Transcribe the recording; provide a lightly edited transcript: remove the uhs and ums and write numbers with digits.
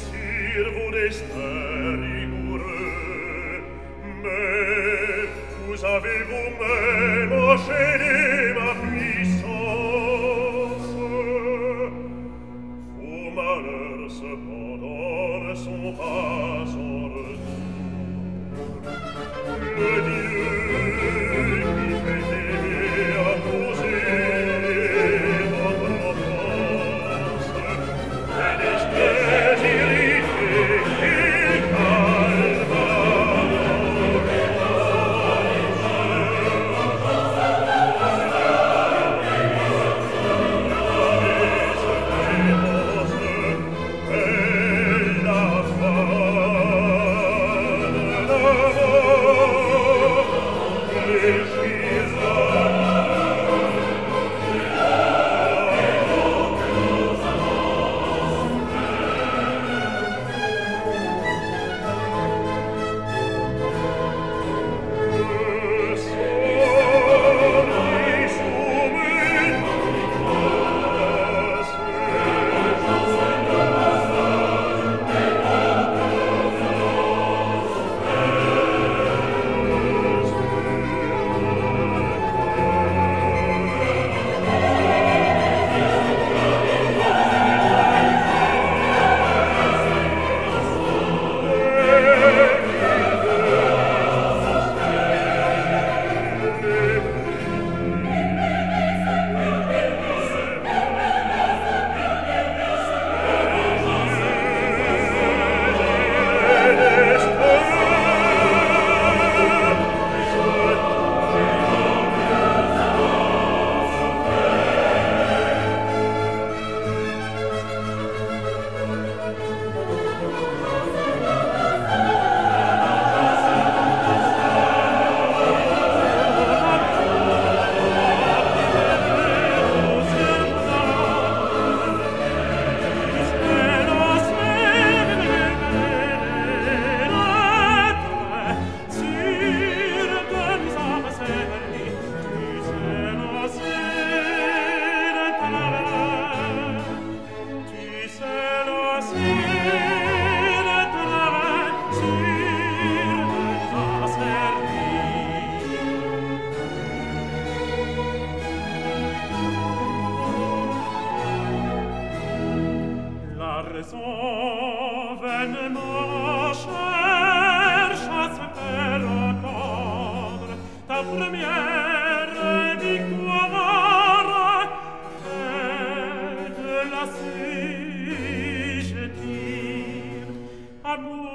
sur vos destins rigoureux, mais vous avez vous-même enchaîné ma puissance. Vos malheurs cependant ne sont pas sans retour. Le Dieu qui fait aimer a posé votre offense, et l'espèce irritée et calme. Vainement cherche à se faire entendre ta première victoire, et de la suite je tire à bout.